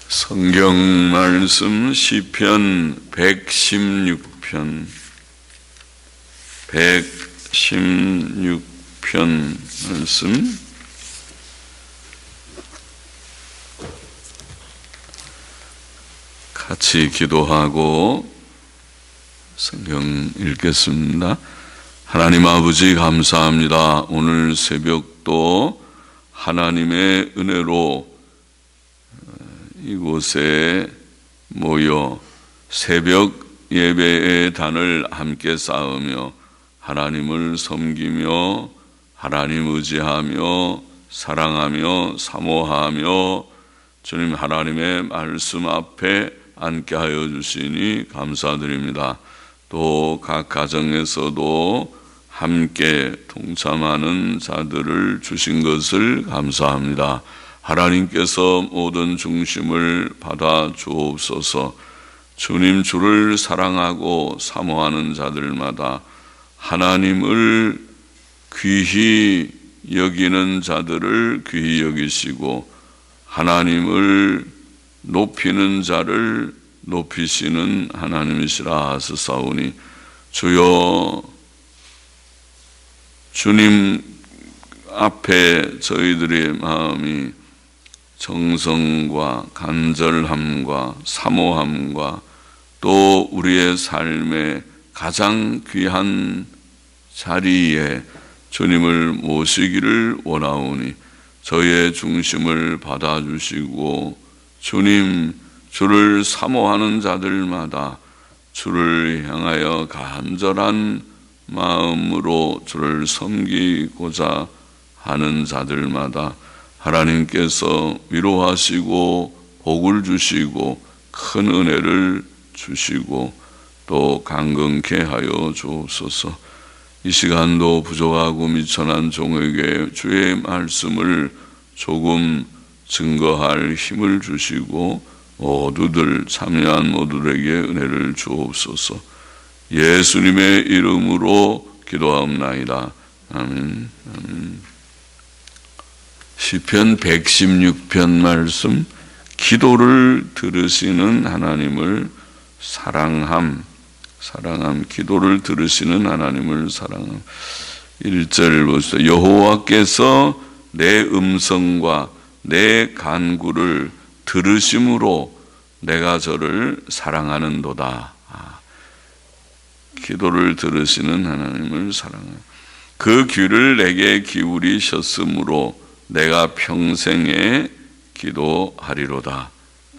성경 말씀 시편 116편 말씀 같이 기도하고 성경 읽겠습니다. 하나님 아버지 감사합니다. 오늘 새벽도 하나님의 은혜로 이곳에 모여 새벽 예배의 단을 함께 쌓으며 하나님을 섬기며 하나님 의지하며 사랑하며 사모하며 주님 하나님의 말씀 앞에 앉게 하여 주시니 감사드립니다. 또 각 가정에서도 함께 동참하는 자들을 주신 것을 감사합니다. 하나님께서 모든 중심을 받아 주옵소서. 주님 주를 사랑하고 사모하는 자들마다 하나님을 귀히 여기는 자들을 귀히 여기시고 하나님을 높이는 자를 높이시는 하나님이시라 하시사오니 주여 주님 앞에 저희들의 마음이 정성과 간절함과 사모함과 또 우리의 삶의 가장 귀한 자리에 주님을 모시기를 원하오니 저희의 중심을 받아주시고 주님 주를 사모하는 자들마다 주를 향하여 간절한 마음으로 주를 섬기고자 하는 자들마다 하나님께서 위로하시고 복을 주시고 큰 은혜를 주시고 또 강건케 하여 주옵소서. 이 시간도 부족하고 미천한 종에게 주의 말씀을 조금 증거할 힘을 주시고 모두들 참여한 모두에게 은혜를 주옵소서. 예수님의 이름으로 기도하옵나이다. 아멘. 아멘. 시편 116편 말씀, 기도를 들으시는 하나님을 사랑함, 기도를 들으시는 하나님을 사랑함. 1절 보시죠. 여호와께서 내 음성과 내 간구를 들으심으로 내가 저를 사랑하는도다. 기도를 들으시는 하나님을 사랑함. 그 귀를 내게 기울이셨으므로 내가 평생에 기도하리로다.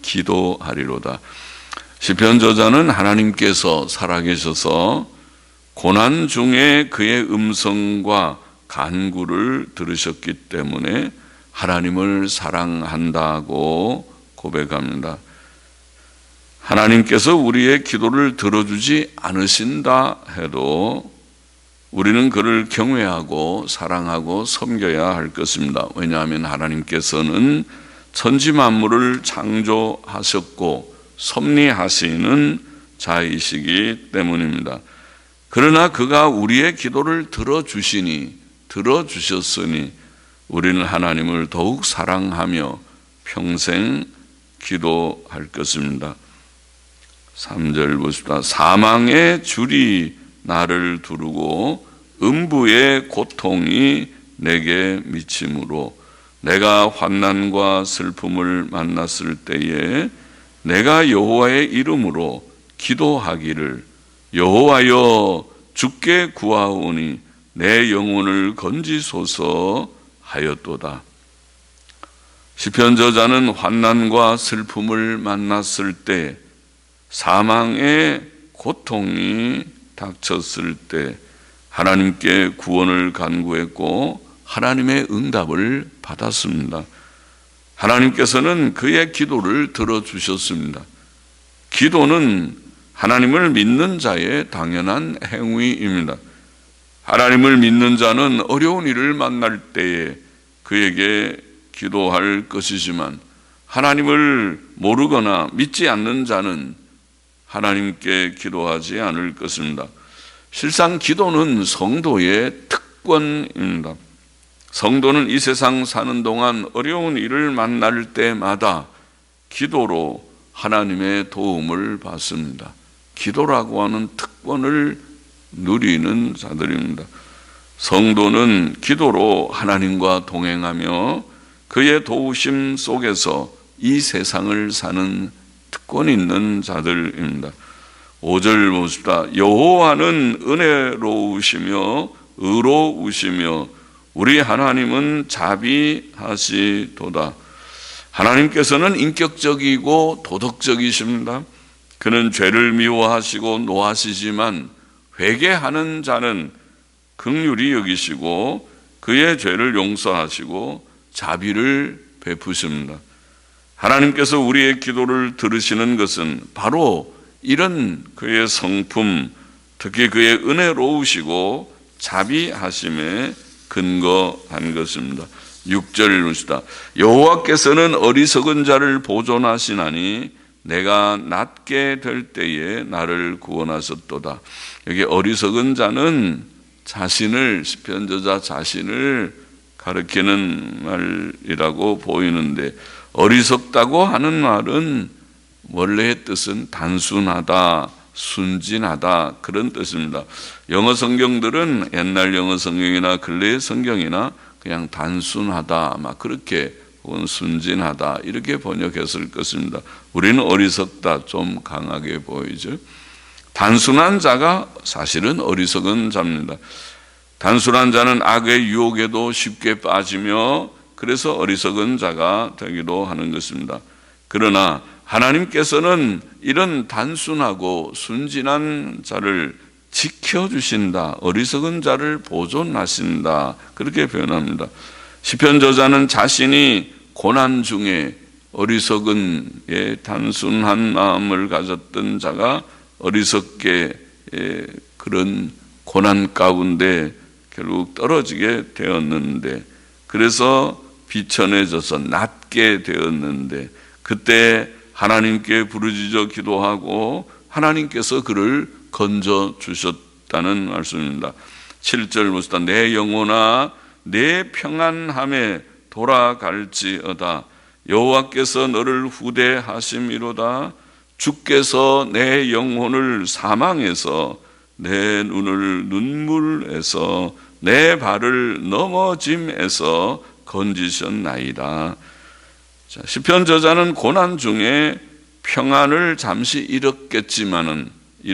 시편 저자는 하나님께서 살아계셔서 고난 중에 그의 음성과 간구를 들으셨기 때문에 하나님을 사랑한다고 고백합니다. 하나님께서 우리의 기도를 들어주지 않으신다 해도 우리는 그를 경외하고 사랑하고 섬겨야 할 것입니다. 왜냐하면 하나님께서는 천지 만물을 창조하셨고 섭리하시는 자이시기 때문입니다. 그러나 그가 우리의 기도를 들어주셨으니 우리는 하나님을 더욱 사랑하며 평생 기도할 것입니다. 3절 보십시다. 사망의 줄이 나를 두르고 음부의 고통이 내게 미침으로 내가 환난과 슬픔을 만났을 때에 내가 여호와의 이름으로 기도하기를 여호와여 주께 구하오니 내 영혼을 건지소서 하였도다. 시편 저자는 환난과 슬픔을 만났을 때 사망의 고통이 닥쳤을 때 하나님께 구원을 간구했고 하나님의 응답을 받았습니다. 하나님께서는 그의 기도를 들어주셨습니다. 기도는 하나님을 믿는 자의 당연한 행위입니다. 하나님을 믿는 자는 어려운 일을 만날 때에 그에게 기도할 것이지만 하나님을 모르거나 믿지 않는 자는 하나님께 기도하지 않을 것입니다. 실상 기도는 성도의 특권입니다. 성도는 이 세상 사는 동안 어려운 일을 만날 때마다 기도로 하나님의 도움을 받습니다. 기도라고 하는 특권을 누리는 자들입니다. 성도는 기도로 하나님과 동행하며 그의 도우심 속에서 이 세상을 사는 특권 있는 자들입니다. 5절 봅시다. 여호와는 은혜로우시며 의로우시며 우리 하나님은 자비하시도다. 하나님께서는 인격적이고 도덕적이십니다. 그는 죄를 미워하시고 노하시지만 회개하는 자는 긍휼히 여기시고 그의 죄를 용서하시고 자비를 베푸십니다. 하나님께서 우리의 기도를 들으시는 것은 바로 이런 그의 성품, 특히 그의 은혜로우시고 자비하심에 근거한 것입니다. 6절 봅시다. 여호와께서는 어리석은 자를 보존하시나니 내가 낮게 될 때에 나를 구원하셨도다. 여기 어리석은 자는 자신을, 시편저자 자신을 가리키는 말이라고 보이는데, 어리석다고 하는 말은 원래의 뜻은 단순하다, 순진하다, 그런 뜻입니다. 영어 성경들은, 옛날 영어 성경이나 근래의 성경이나 그냥 단순하다, 막 그렇게, 혹은 순진하다 이렇게 번역했을 것입니다. 우리는 어리석다 좀 강하게 보이죠. 단순한 자가 사실은 어리석은 자입니다. 단순한 자는 악의 유혹에도 쉽게 빠지며 그래서 어리석은 자가 되기도 하는 것입니다. 그러나 하나님께서는 이런 단순하고 순진한 자를 지켜주신다, 어리석은 자를 보존하신다, 그렇게 표현합니다. 시편 저자는 자신이 고난 중에 어리석은 단순한 마음을 가졌던 자가 어리석게 그런 고난 가운데 결국 떨어지게 되었는데, 그래서 비천해져서 낮게 되었는데, 그때 하나님께 부르짖어 기도하고 하나님께서 그를 건져 주셨다는 말씀입니다. 7절 봅시다. 내 영혼아 내 평안함에 돌아갈지어다. 여호와께서 너를 후대하심이로다. 주께서 내 영혼을 사망에서 내 눈을 눈물에서 내 발을 넘어짐에서 건지셨나이다. 자, 시편 저자는 고난 중에 평안을 잠시 잃었겠지만은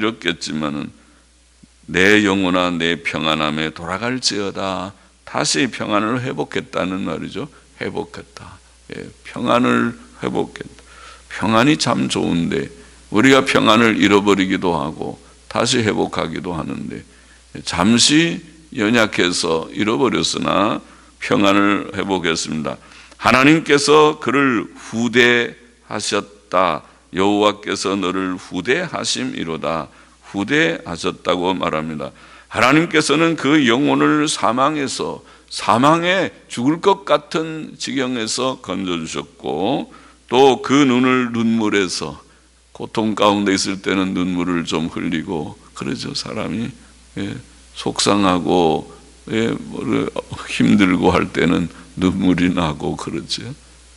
내 영혼아 내 평안함에 돌아갈지어다. 다시 평안을 회복했다는 말이죠. 회복했다. 평안을 회복했다. 평안이 참 좋은데 우리가 평안을 잃어버리기도 하고 다시 회복하기도 하는데, 잠시 연약해서 잃어버렸으나 평안을 회복했습니다. 하나님께서 그를 후대하셨다. 여호와께서 너를 후대하심이로다. 후대하셨다고 말합니다. 하나님께서는 그 영혼을 사망에 죽을 것 같은 지경에서 건져주셨고, 또 그 눈을 눈물에서, 고통 가운데 있을 때는 눈물을 좀 흘리고 그러죠. 사람이 속상하고 힘들고 할 때는 눈물이 나고 그러죠.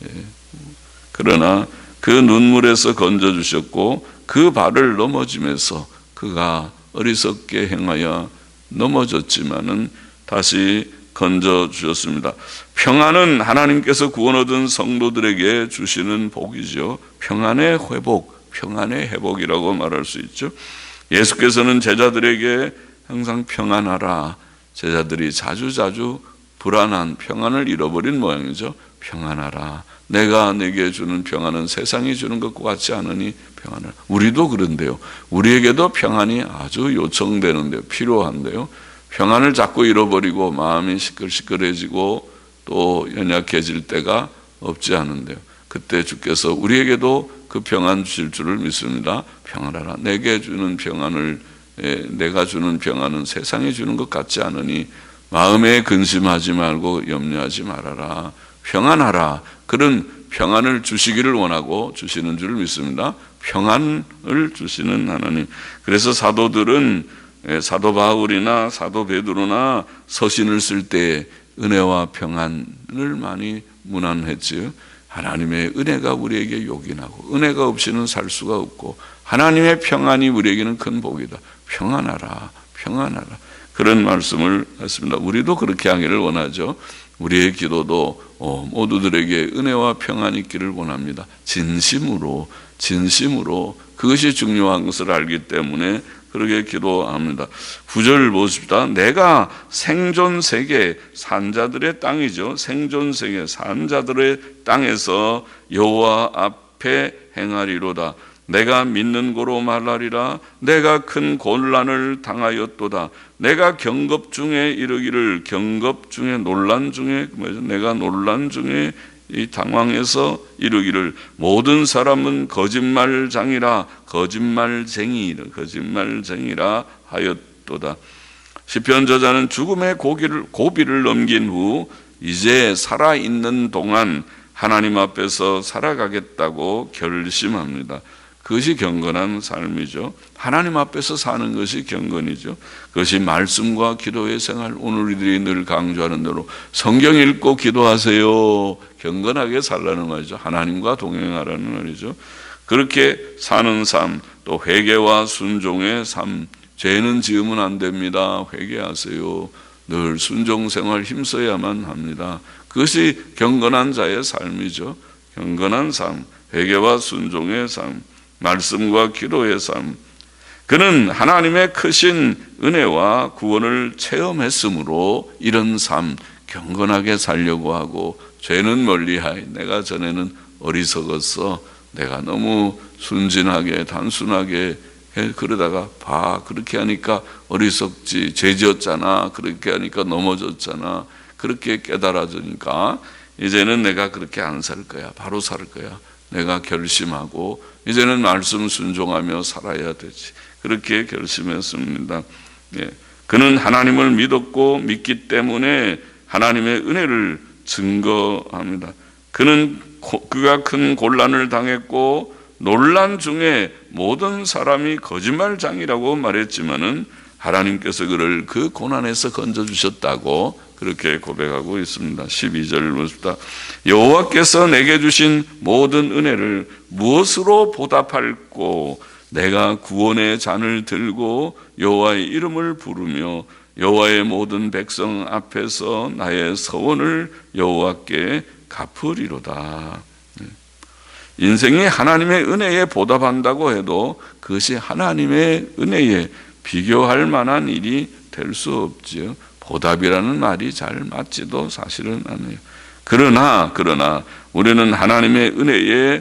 그러나 그 눈물에서 건져주셨고 그 발을 넘어지면서 그가 어리석게 행하여 넘어졌지만은 다시 건져주셨습니다. 평안은 하나님께서 구원 얻은 성도들에게 주시는 복이죠. 평안의 회복, 평안의 회복이라고 말할 수 있죠. 예수께서는 제자들에게 항상 평안하라. 제자들이 자주 불안한 평안을 잃어버린 모양이죠. 평안하라. 내가 내게 주는 평안은 세상이 주는 것과 같지 않으니 평안을. 우리도 그런데요. 우리에게도 평안이 아주 요청되는데요. 필요한데요. 평안을 자꾸 잃어버리고 마음이 시끌시끌해지고 또 연약해질 때가 없지 않은데요. 그때 주께서 우리에게도 그 평안 주실 줄을 믿습니다. 평안하라. 내게 주는 평안을, 내가 주는 평안은 세상이 주는 것 같지 않으니 마음에 근심하지 말고 염려하지 말아라. 평안하라. 그런 평안을 주시기를 원하고 주시는 줄 믿습니다. 평안을 주시는 하나님. 그래서 사도들은, 사도 바울이나 사도 베드로나 서신을 쓸 때 은혜와 평안을 많이 문안했지요. 하나님의 은혜가 우리에게 요긴하고 은혜가 없이는 살 수가 없고 하나님의 평안이 우리에게는 큰 복이다. 평안하라, 평안하라. 그런 말씀을 했습니다. 우리도 그렇게 하기를 원하죠. 우리의 기도도 모두들에게 은혜와 평안이 있기를 원합니다. 진심으로 그것이 중요한 것을 알기 때문에 그렇게 기도합니다. 9절 보십시다. 내가 생존 세계 산자들의 땅이죠. 생존 세계 산자들의 땅에서 여호와 앞에 행하리로다. 내가 믿는 고로 말하리라. 내가 큰 곤란을 당하였도다. 내가 경급 중에 이르기를, 경급 중에 논란 중에, 내가 논란 중에 이 당황해서 이르기를, 모든 사람은 거짓말쟁이라 하였도다. 시편 저자는 죽음의 고비를 넘긴 후 이제 살아있는 동안 하나님 앞에서 살아가겠다고 결심합니다. 그것이 경건한 삶이죠. 하나님 앞에서 사는 것이 경건이죠. 그것이 말씀과 기도의 생활, 오늘 우리들이 늘 강조하는 대로 성경 읽고 기도하세요. 경건하게 살라는 말이죠. 하나님과 동행하라는 말이죠. 그렇게 사는 삶, 또 회개와 순종의 삶, 죄는 지으면 안 됩니다. 회개하세요. 늘 순종 생활 힘써야만 합니다. 그것이 경건한 자의 삶이죠. 경건한 삶, 회개와 순종의 삶, 말씀과 기도의 삶. 그는 하나님의 크신 은혜와 구원을 체험했으므로 이런 삶 경건하게 살려고 하고, 죄는 멀리하여 내가 전에는 어리석었어, 내가 너무 순진하게 단순하게 그러다가 그렇게 하니까 어리석지, 죄 지었잖아, 그렇게 하니까 넘어졌잖아, 그렇게 깨달아지니까 이제는 내가 그렇게 안 살 거야, 바로 살 거야. 내가 결심하고 이제는 말씀 순종하며 살아야 되지. 그렇게 결심했습니다. 그는 하나님을 믿었고 믿기 때문에 하나님의 은혜를 증거합니다. 그가 큰 곤란을 당했고 논란 중에 모든 사람이 거짓말장이라고 말했지만은 하나님께서 그를 그 고난에서 건져주셨다고 그렇게 고백하고 있습니다. 12절을 보십시다. 여호와께서 내게 주신 모든 은혜를 무엇으로 보답할꼬? 내가 구원의 잔을 들고 여호와의 이름을 부르며 여호와의 모든 백성 앞에서 나의 서원을 여호와께 갚으리로다. 인생이 하나님의 은혜에 보답한다고 해도 그것이 하나님의 은혜에 비교할 만한 일이 될 수 없지요. 보답이라는 말이 잘 맞지도 사실은 않아요. 그러나 우리는 하나님의 은혜에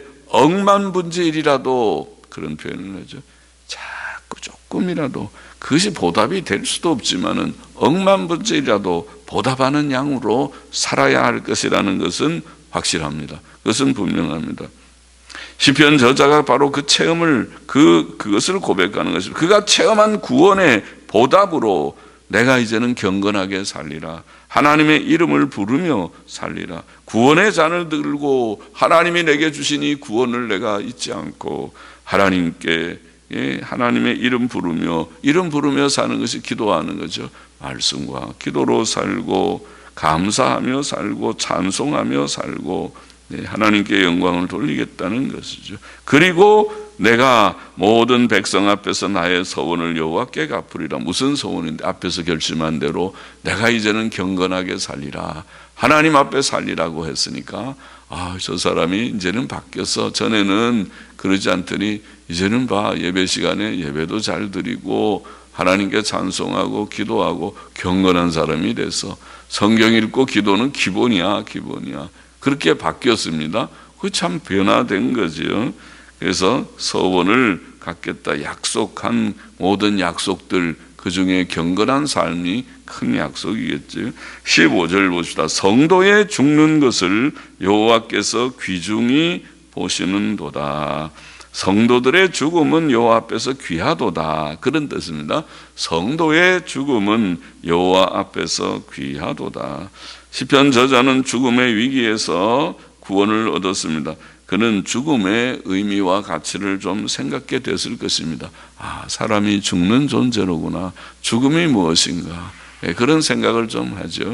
억만분의1이라도, 그런 표현을 하죠. 자꾸 조금이라도, 그것이 보답이 될 수도 없지만은 억만분의1이라도 보답하는 양으로 살아야 할 것이라는 것은 확실합니다. 그것은 분명합니다. 시편 저자가 바로 그 체험을, 그것을 고백하는 것입니다. 그가 체험한 구원의 보답으로 내가 이제는 경건하게 살리라, 하나님의 이름을 부르며 살리라, 구원의 잔을 들고 하나님이 내게 주신 이 구원을 내가 잊지 않고 하나님께 하나님의 이름 부르며 사는 것이 기도하는 거죠. 말씀과 기도로 살고 감사하며 살고 찬송하며 살고 하나님께 영광을 돌리겠다는 것이죠. 그리고 내가 모든 백성 앞에서 나의 서원을 여호와께 갚으리라. 무슨 서원인데? 앞에서 결심한 대로 내가 이제는 경건하게 살리라, 하나님 앞에 살리라고 했으니까, 저 사람이 이제는 바뀌어서, 전에는 그러지 않더니 이제는 예배 시간에 예배도 잘 드리고 하나님께 찬송하고 기도하고 경건한 사람이 돼서 성경 읽고 기도는 기본이야. 그렇게 바뀌었습니다. 그 참 변화된 거죠. 그래서 서원을 갖겠다 약속한 모든 약속들, 그 중에 경건한 삶이 큰 약속이겠죠. 15절 봅시다. 성도의 죽는 것을 여호와께서 귀중히 보시는도다. 성도들의 죽음은 여호와 앞에서 귀하도다, 그런 뜻입니다. 성도의 죽음은 여호와 앞에서 귀하도다. 시편 저자는 죽음의 위기에서 구원을 얻었습니다. 그는 죽음의 의미와 가치를 좀 생각게 됐을 것입니다. 사람이 죽는 존재로구나, 죽음이 무엇인가, 그런 생각을 좀 하죠.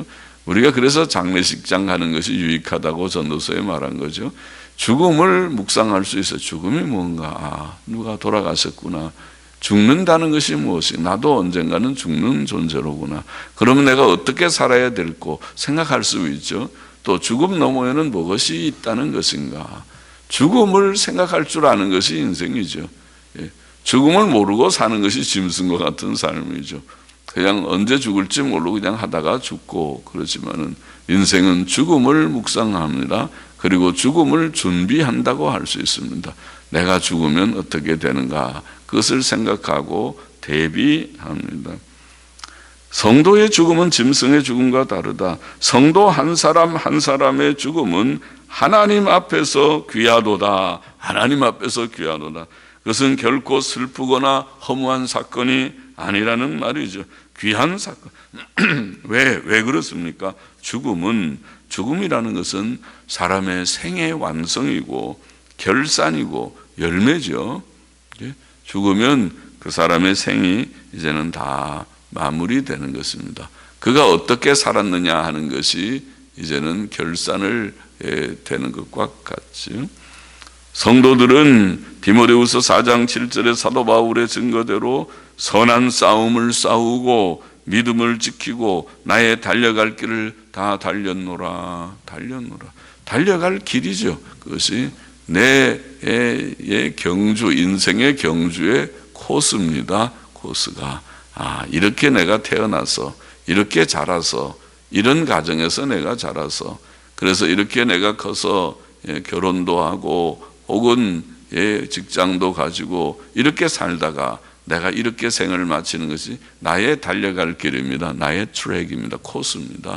우리가 그래서 장례식장 가는 것이 유익하다고 전도서에 말한 거죠. 죽음을 묵상할 수 있어요. 죽음이 뭔가, 누가 돌아가셨구나, 죽는다는 것이 무엇이, 나도 언젠가는 죽는 존재로구나, 그러면 내가 어떻게 살아야 될고 생각할 수 있죠. 또 죽음 너머에는 무엇이 있다는 것인가, 죽음을 생각할 줄 아는 것이 인생이죠. 죽음을 모르고 사는 것이 짐승과 같은 삶이죠. 그냥 언제 죽을지 모르고 그냥 하다가 죽고 그러지만은, 인생은 죽음을 묵상합니다. 그리고 죽음을 준비한다고 할 수 있습니다. 내가 죽으면 어떻게 되는가, 그것을 생각하고 대비합니다. 성도의 죽음은 짐승의 죽음과 다르다. 성도 한 사람 한 사람의 죽음은 하나님 앞에서 귀하도다. 하나님 앞에서 귀하도다. 그것은 결코 슬프거나 허무한 사건이 아니라는 말이죠. 귀한 사건. 왜 그렇습니까? 죽음이라는 것은 사람의 생의 완성이고 결산이고 열매죠. 죽으면 그 사람의 생이 이제는 다 마무리되는 것입니다. 그가 어떻게 살았느냐 하는 것이 이제는 결산을 되는 것과 같죠. 성도들은 디모데후서 4장 7절의 사도 바울의 증거대로 선한 싸움을 싸우고 믿음을 지키고 나의 달려갈 길을 다 달렸노라. 달려갈 길이죠. 그것이 내 경주, 인생의 경주의 코스입니다. 코스가 이렇게 내가 태어나서, 이렇게 자라서, 이런 가정에서 내가 자라서, 그래서 이렇게 내가 커서 결혼도 하고 혹은 직장도 가지고 이렇게 살다가 내가 이렇게 생을 마치는 것이 나의 달려갈 길입니다. 나의 트랙입니다. 코스입니다.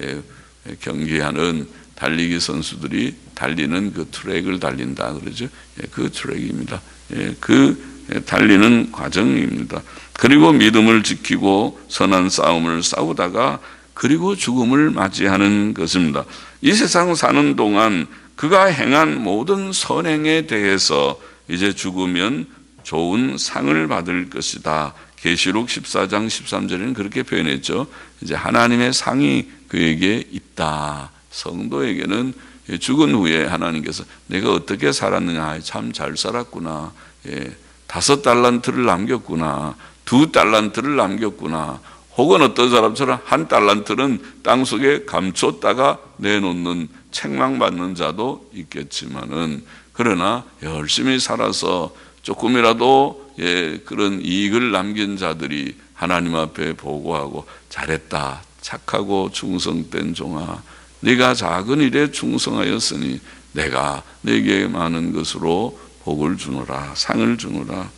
경기하는 달리기 선수들이 달리는 그 트랙을 달린다 그러죠. 그 트랙입니다. 그 달리는 과정입니다. 그리고 믿음을 지키고 선한 싸움을 싸우다가 그리고 죽음을 맞이하는 것입니다. 이 세상 사는 동안 그가 행한 모든 선행에 대해서 이제 죽으면 좋은 상을 받을 것이다. 계시록 14장 13절에는 그렇게 표현했죠. 이제 하나님의 상이 그에게 있다. 성도에게는 죽은 후에 하나님께서 내가 어떻게 살았느냐, 참 잘 살았구나, 5달란트를 남겼구나, 2달란트를 남겼구나, 혹은 어떤 사람처럼 1달란트는 땅속에 감췄다가 내놓는 책망받는 자도 있겠지만은, 그러나 열심히 살아서 조금이라도 그런 이익을 남긴 자들이 하나님 앞에 보고하고, 잘했다, 착하고 충성된 종아, 네가 작은 일에 충성하였으니 내가 네게 많은 것으로 복을 주노라, 상을 주노라.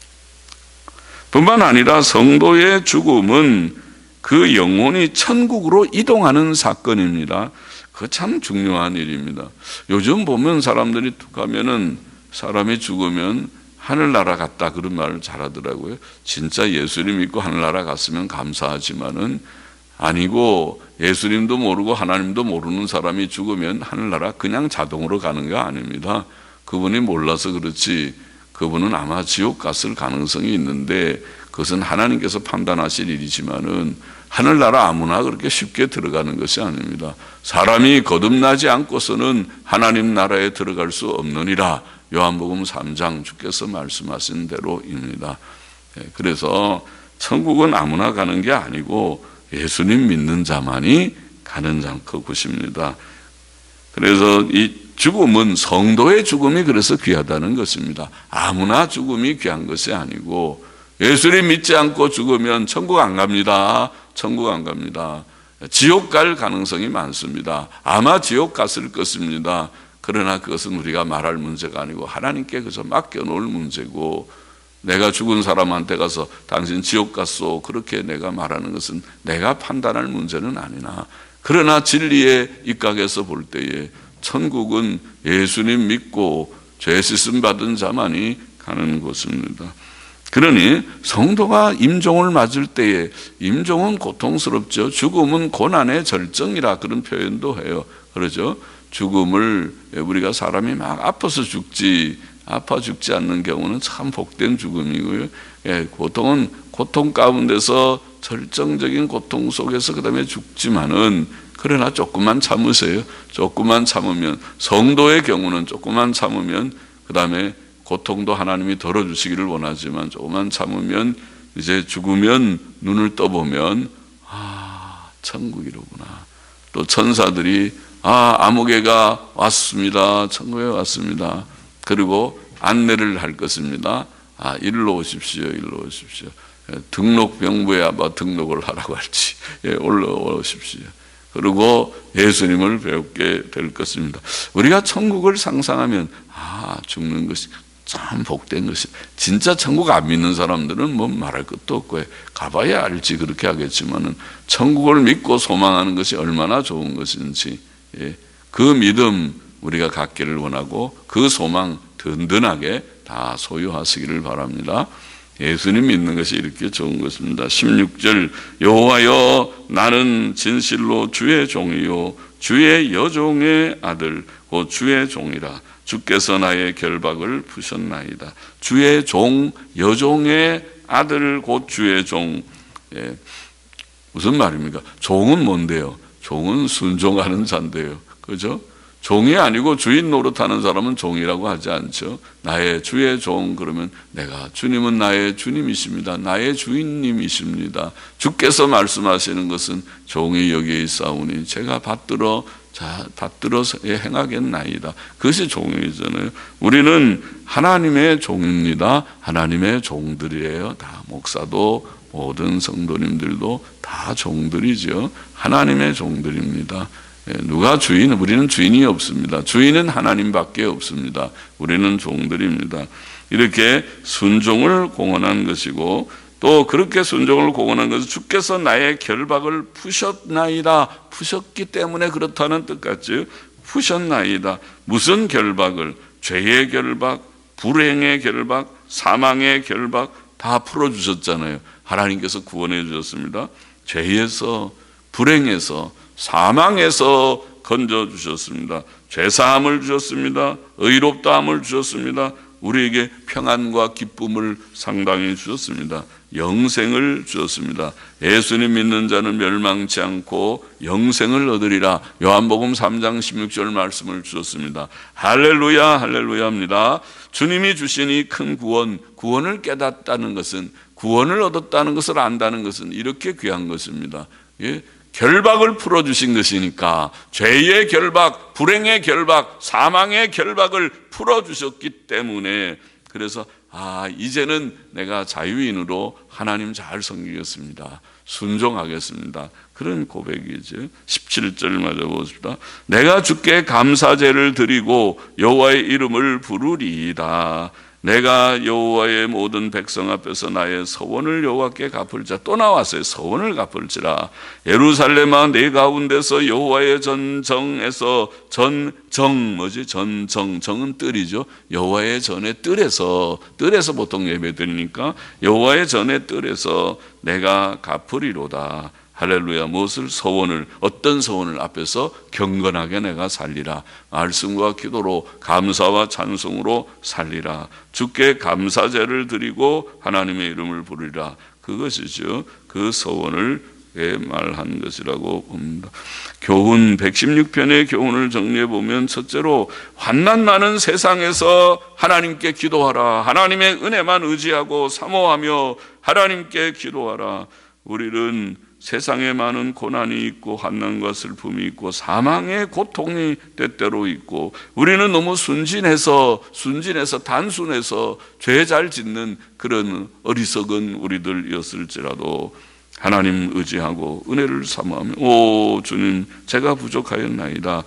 뿐만 아니라 성도의 죽음은 그 영혼이 천국으로 이동하는 사건입니다. 그거 참 중요한 일입니다. 요즘 보면 사람들이 가면은 사람이 죽으면 하늘나라 갔다 그런 말을 잘하더라고요. 진짜 예수님 믿고 하늘나라 갔으면 감사하지만은 아니고, 예수님도 모르고 하나님도 모르는 사람이 죽으면 하늘나라 그냥 자동으로 가는 거 아닙니다. 그분이 몰라서 그렇지 그분은 아마 지옥 갔을 가능성이 있는데, 그것은 하나님께서 판단하실 일이지만은 하늘나라 아무나 그렇게 쉽게 들어가는 것이 아닙니다. 사람이 거듭나지 않고서는 하나님 나라에 들어갈 수 없느니라. 요한복음 3장 주께서 말씀하신 대로입니다. 그래서 천국은 아무나 가는 게 아니고 예수님 믿는 자만이 가는 곳입니다. 그래서 이 죽음은, 성도의 죽음이 그래서 귀하다는 것입니다. 아무나 죽음이 귀한 것이 아니고, 예수님 믿지 않고 죽으면 천국 안 갑니다. 천국 안 갑니다. 지옥 갈 가능성이 많습니다. 아마 지옥 갔을 것입니다. 그러나 그것은 우리가 말할 문제가 아니고 하나님께 그저 맡겨놓을 문제고, 내가 죽은 사람한테 가서 당신 지옥 갔소 그렇게 내가 말하는 것은 내가 판단할 문제는 아니나, 그러나 진리의 입각에서 볼 때에 천국은 예수님 믿고 죄 씻음 받은 자만이 가는 곳입니다. 그러니 성도가 임종을 맞을 때에, 임종은 고통스럽죠. 죽음은 고난의 절정이라 그런 표현도 해요. 그러죠. 죽음을 우리가 사람이 막 아파서 죽지, 아파 죽지 않는 경우는 참 복된 죽음이고요. 고통은 고통 가운데서 절정적인 고통 속에서 그 다음에 죽지만은, 그러나 조금만 참으세요. 조금만 참으면, 성도의 경우는 조금만 참으면, 그 다음에 고통도 하나님이 덜어주시기를 원하지만 조금만 참으면 이제 죽으면 눈을 떠보면 천국이로구나. 또 천사들이 아무개가 왔습니다. 천국에 왔습니다. 그리고 안내를 할 것입니다. 일로 오십시오. 일로 오십시오. 등록병부에 아마 등록을 하라고 할지 올라오십시오. 그리고 예수님을 배우게 될 것입니다. 우리가 천국을 상상하면 죽는 것이 참 복된 것이, 진짜 천국 안 믿는 사람들은 뭐 말할 것도 없고 가봐야 알지 그렇게 하겠지만은 천국을 믿고 소망하는 것이 얼마나 좋은 것인지, 그 믿음 우리가 갖기를 원하고 그 소망 든든하게 다 소유하시기를 바랍니다. 예수님 믿는 것이 이렇게 좋은 것입니다. 16절, 여호와여 나는 진실로 주의 종이요 주의 여종의 아들 곧 주의 종이라. 주께서 나의 결박을 푸셨나이다. 주의 종, 여종의 아들 곧 주의 종. 무슨 말입니까? 종은 뭔데요? 종은 순종하는 자인데요. 그죠? 종이 아니고 주인 노릇하는 사람은 종이라고 하지 않죠. 나의 주의 종, 그러면 주님은 나의 주님이십니다. 나의 주인님이십니다. 주께서 말씀하시는 것은 종이 여기에 있사오니 제가 받들어서 행하겠나이다. 그것이 종이잖아요. 우리는 하나님의 종입니다. 하나님의 종들이에요. 다 목사도 모든 성도님들도 다 종들이죠. 하나님의 종들입니다. 누가 주인? 우리는 주인이 없습니다. 주인은 하나님밖에 없습니다. 우리는 종들입니다. 이렇게 순종을 공언한 것이고, 또 그렇게 순종을 공언한 것은 주께서 나의 결박을 푸셨나이다. 푸셨기 때문에 그렇다는 뜻 같죠. 푸셨나이다. 무슨 결박을? 죄의 결박, 불행의 결박, 사망의 결박 다 풀어주셨잖아요. 하나님께서 구원해 주셨습니다. 죄에서, 불행에서, 사망에서 건져주셨습니다. 죄사함을 주셨습니다. 의롭다함을 주셨습니다. 우리에게 평안과 기쁨을 상당히 주셨습니다. 영생을 주셨습니다. 예수님 믿는 자는 멸망치 않고 영생을 얻으리라. 요한복음 3장 16절 말씀을 주셨습니다. 할렐루야, 할렐루야입니다. 주님이 주신 이 큰 구원을 깨닫다는 것은, 구원을 얻었다는 것을 안다는 것은 이렇게 귀한 것입니다. 결박을 풀어주신 것이니까, 죄의 결박, 불행의 결박, 사망의 결박을 풀어주셨기 때문에, 그래서 이제는 내가 자유인으로 하나님 잘 섬기겠습니다. 순종하겠습니다. 그런 고백이죠. 17절 맞아 보십시다. 내가 주께 감사제를 드리고 여호와의 이름을 부르리이다. 내가 여호와의 모든 백성 앞에서 나의 서원을 여호와께 갚을자. 또 나왔어요. 서원을 갚을지라. 예루살렘아 내 가운데서 여호와의 전정에서, 정은 뜰이죠. 여호와의 전의 뜰에서 보통 예배 드리니까 여호와의 전의 뜰에서 내가 갚으리로다. 할렐루야. 무엇을? 서원을. 어떤 서원을? 앞에서 경건하게 내가 살리라. 말씀과 기도로, 감사와 찬송으로 살리라. 주께 감사제를 드리고 하나님의 이름을 부르리라. 그것이죠. 그 서원을 말한 것이라고 봅니다. 교훈 116편의 교훈을 정리해 보면, 첫째로 환난 많은 세상에서 하나님께 기도하라. 하나님의 은혜만 의지하고 사모하며 하나님께 기도하라. 우리는 세상에 많은 고난이 있고 환난과 슬픔이 있고 사망의 고통이 때때로 있고, 우리는 너무 순진해서 단순해서 죄 잘 짓는 그런 어리석은 우리들이었을지라도 하나님 의지하고 은혜를 사모하며, 오 주님 제가 부족하였나이다.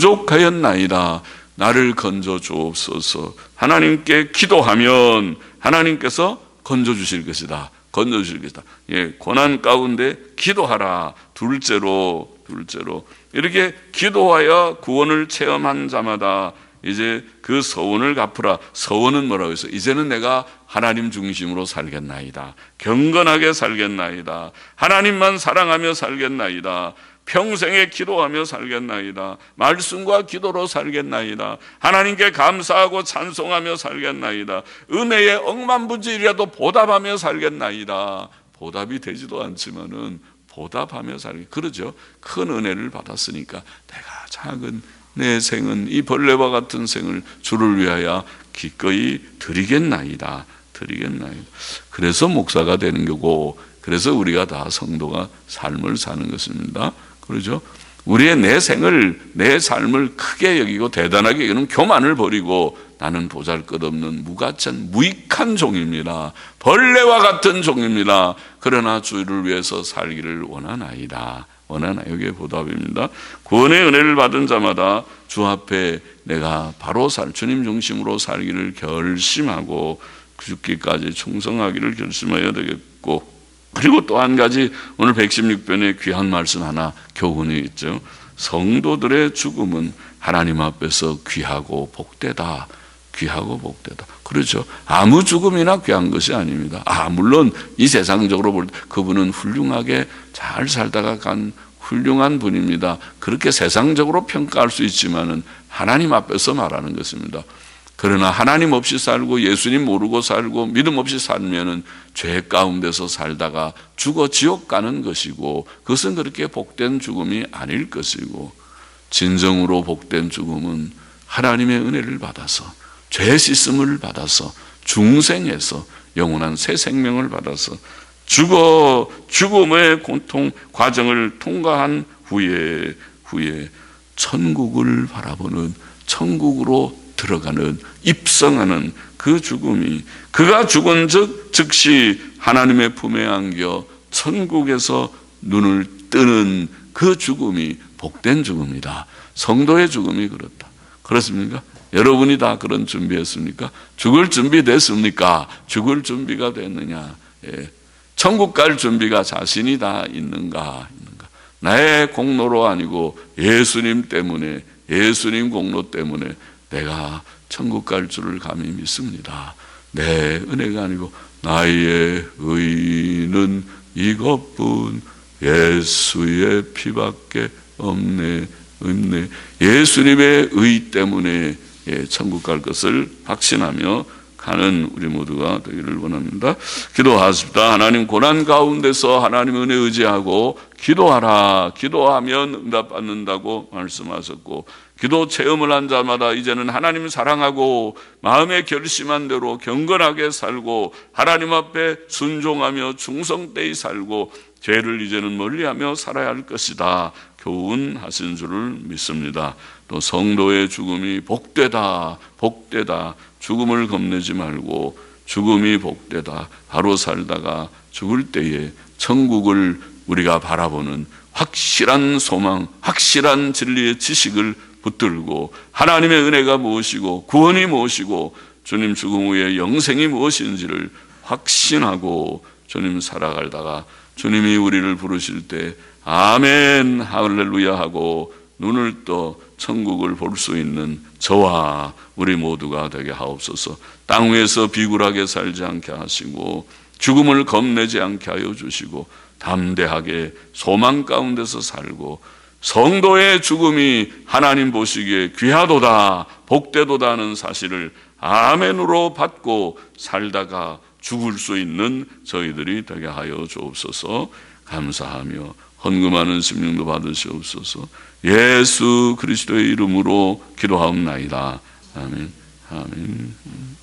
나를 건져 주옵소서. 하나님께 기도하면 하나님께서 건져 주실 것이다. 고난 가운데 기도하라. 둘째로 이렇게 기도하여 구원을 체험한 자마다 이제 그 서원을 갚으라. 서원은 뭐라고 했어요? 이제는 내가 하나님 중심으로 살겠나이다. 경건하게 살겠나이다. 하나님만 사랑하며 살겠나이다. 평생에 기도하며 살겠나이다. 말씀과 기도로 살겠나이다. 하나님께 감사하고 찬송하며 살겠나이다. 은혜의 억만분질이라도 보답하며 살겠나이다. 보답이 되지도 않지만은 보답하며 살기. 그러죠. 큰 은혜를 받았으니까 내가 작은 내 생은 이 벌레와 같은 생을 주를 위하여 기꺼이 드리겠나이다. 그래서 목사가 되는 거고, 그래서 우리가 다 성도가 삶을 사는 것입니다. 그렇죠? 우리의 내 삶을 크게 여기고 대단하게 여기는 교만을 버리고, 나는 보잘것없는 무익한 종입니다. 벌레와 같은 종입니다. 그러나 주를 위해서 살기를 원하나이다. 이게 보답입니다. 구원의 은혜를 받은 자마다 주 앞에 내가 바로 주님 중심으로 살기를 결심하고 죽기까지 충성하기를 결심해야 되겠고, 그리고 또 한 가지 오늘 116편에 귀한 말씀 하나 교훈이 있죠. 성도들의 죽음은 하나님 앞에서 귀하고 복되다. 그렇죠. 아무 죽음이나 귀한 것이 아닙니다. 물론 이 세상적으로 볼 때 그분은 훌륭하게 잘 살다가 간 훌륭한 분입니다. 그렇게 세상적으로 평가할 수 있지만은 하나님 앞에서 말하는 것입니다. 그러나 하나님 없이 살고 예수님 모르고 살고 믿음 없이 살면은 죄 가운데서 살다가 죽어 지옥 가는 것이고, 그것은 그렇게 복된 죽음이 아닐 것이고, 진정으로 복된 죽음은 하나님의 은혜를 받아서 죄 씻음을 받아서 중생에서 영원한 새 생명을 받아서 죽음의 고통 과정을 통과한 후에 천국을 바라보는, 천국으로 들어가는, 입성하는 그 죽음이, 그가 죽은 즉시 하나님의 품에 안겨 천국에서 눈을 뜨는 그 죽음이 복된 죽음이다. 성도의 죽음이 그렇다. 그렇습니까? 여러분이 다 그런 준비했습니까? 죽을 준비 됐습니까? 죽을 준비가 됐느냐? 천국 갈 준비가 자신이 다 있는가? 나의 공로로 아니고 예수님 때문에, 예수님 공로 때문에 내가 천국 갈 줄을 감히 믿습니다. 내 은혜가 아니고 나의 의는 이것뿐 예수의 피밖에 없네. 예수님의 의 때문에 천국 갈 것을 확신하며 가는 우리 모두가 되기를 원합니다. 기도하십시다. 하나님, 고난 가운데서 하나님 은혜 의지하고 기도하라. 기도하면 응답받는다고 말씀하셨고, 기도 체험을 한 자마다 이제는 하나님 사랑하고 마음에 결심한 대로 경건하게 살고 하나님 앞에 순종하며 충성되이 살고 죄를 이제는 멀리하며 살아야 할 것이다 교훈하신 줄을 믿습니다. 또 성도의 죽음이 복되다. 죽음을 겁내지 말고 죽음이 복되다. 바로 살다가 죽을 때에 천국을 우리가 바라보는 확실한 소망, 확실한 진리의 지식을 붙들고 하나님의 은혜가 무엇이고 구원이 무엇이고 주님 죽음 후에 영생이 무엇인지를 확신하고 주님 살아가다가 주님이 우리를 부르실 때 아멘 할렐루야 하고 눈을 떠 천국을 볼 수 있는 저와 우리 모두가 되게 하옵소서. 땅 위에서 비굴하게 살지 않게 하시고 죽음을 겁내지 않게 하여 주시고 담대하게 소망 가운데서 살고 성도의 죽음이 하나님 보시기에 귀하도다 복되도다 하는 사실을 아멘으로 받고 살다가 죽을 수 있는 저희들이 되게 하여 주옵소서. 감사하며 헌금하는 심령도 받으시옵소서. 예수 그리스도의 이름으로 기도하옵나이다. 아멘.